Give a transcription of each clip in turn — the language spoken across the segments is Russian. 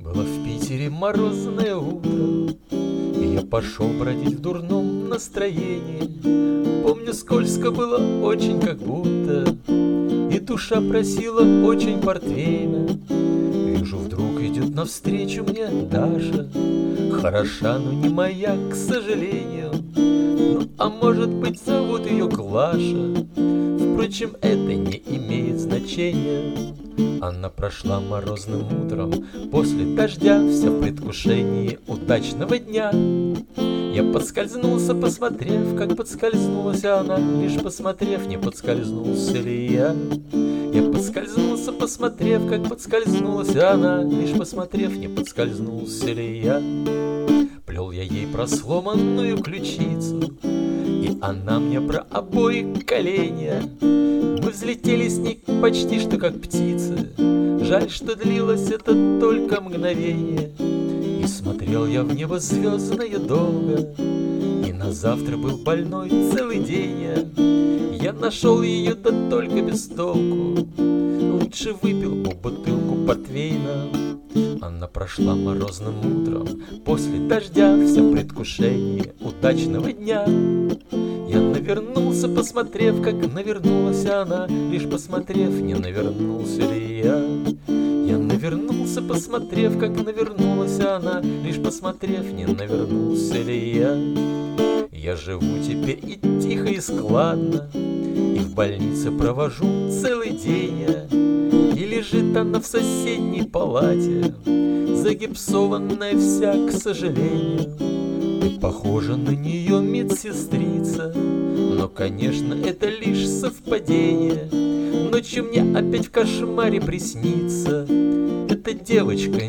Было в Питере морозное утро, и я пошел бродить в дурном настроении. Помню, скользко было очень как будто, и душа просила очень портвейна. Вижу, вдруг идет навстречу мне Даша, хороша, но не моя, к сожалению. Ну, а может быть, зовут ее Глаша. Впрочем, это не имеет значения. Она прошла морозным утром после дождя, вся в предвкушении удачного дня. Я подскользнулся, посмотрев, как подскользнулась она, лишь посмотрев, не подскользнулся ли я. Я подскользнулся, посмотрев, как подскользнулась она, лишь посмотрев, не подскользнулся ли я. Плел я ей про сломанную ключицу, и она мне про обои коленя. Мы взлетели с ней почти что как птицы, жаль, что длилось это только мгновение. И смотрел я в небо звездное долго, и на завтра был больной целый день. Я нашел ее, да только без толку, лучше выпил бы бутылку портвейна. Она прошла морозным утром после дождя, вся в предвкушении удачного дня. Я навернулся, посмотрев, как навернулась она, лишь посмотрев, не навернулся ли я. Я навернулся, посмотрев, как навернулась она, лишь посмотрев, не навернулся ли я. Я живу теперь и тихо, и складно, и в больнице провожу целый день. И лежит она в соседней палате, загипсованная вся, к сожалению. И похожа на нее медсестрица, но, конечно, это лишь совпадение. Ночью мне опять в кошмаре приснится эта девочка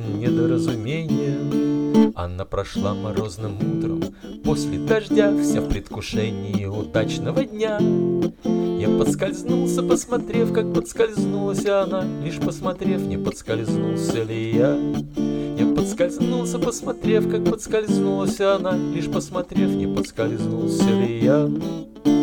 недоразумение. Она прошла морозным утром после дождя, вся в предвкушении удачного дня. Я подскользнулся, посмотрев, как подскользнулась она, лишь посмотрев, не подскользнулся ли я. Я подскользнулся, посмотрев, как подскользнулась она, лишь посмотрев, не подскользнулся ли я.